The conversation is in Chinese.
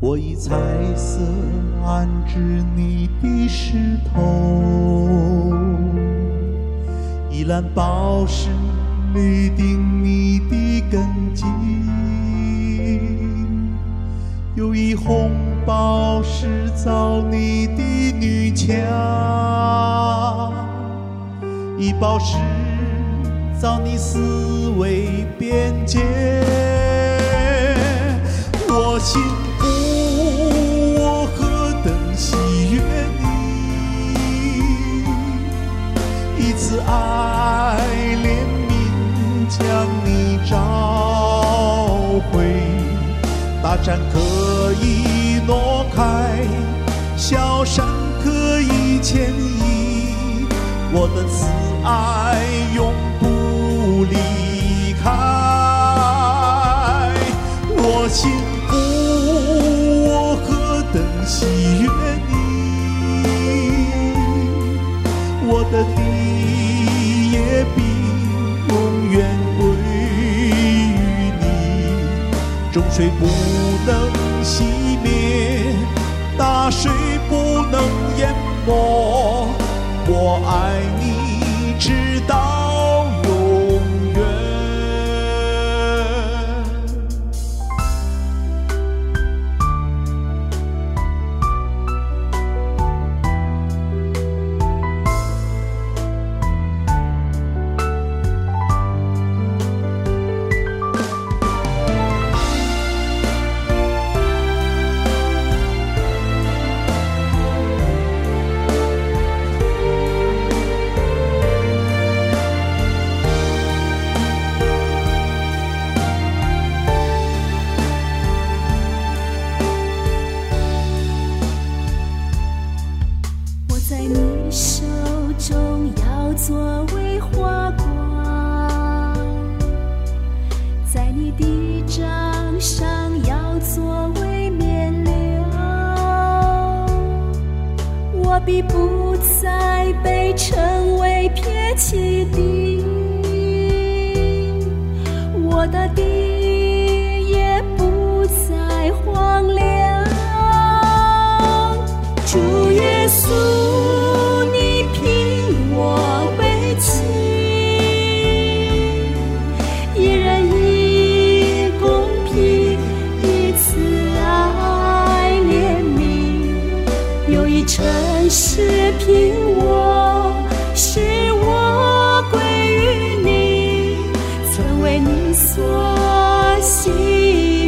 我以彩色安置你的石头，以蓝宝石立定你的根基，又以红宝石造你的女墙，以宝石造你四围边界。我心服，我何等喜悦你，以慈爱怜悯将你召回。大山可以挪开，小山可以迁移，我的慈爱永不离开。我心服，我何等喜悦你，我的地也必永远归于你。众水不能熄灭，大水不能淹没，我爱你直到永远。 在你手中要作为花冠，在你的掌上要作为冕旒，我必不再被称为撇弃的，我的地也不再荒凉。主耶稣，你聘我为妻，一人以公平，以慈爱怜悯，又以诚实聘我，使我归于你，曾为你所喜